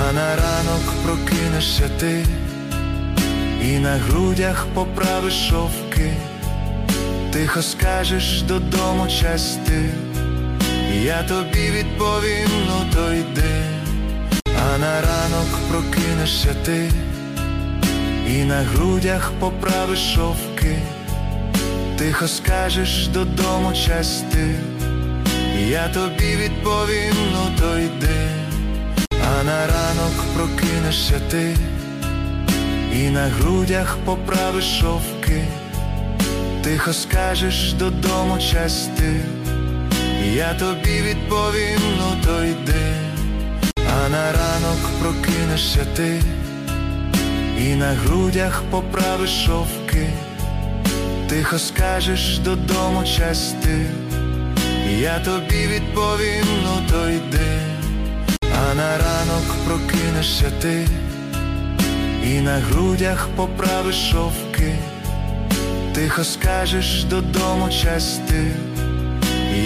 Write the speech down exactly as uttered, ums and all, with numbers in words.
а на ранок прокинешся ти, і на грудях поправиш шовки. Тихо скажеш додому час ти, я тобі відповім, ну то йди. А на ранок прокинешся ти, і на грудях поправиш шовки. Тихо скажеш додому час ти, я тобі відповім, ну то йди. А на ранок прокинешся ти, і на грудях поправиш шовки. Тихо скажеш додому час ти, я тобі відповім, ну то йди. А на ранок прокинешся ти, і на грудях поправиш шовки. Тихо скажеш додому час ти, я тобі відповім, ну то йди. А на ранок прокинешся ти, і на грудях поправиш шовки. Тихо скажеш додому час ти,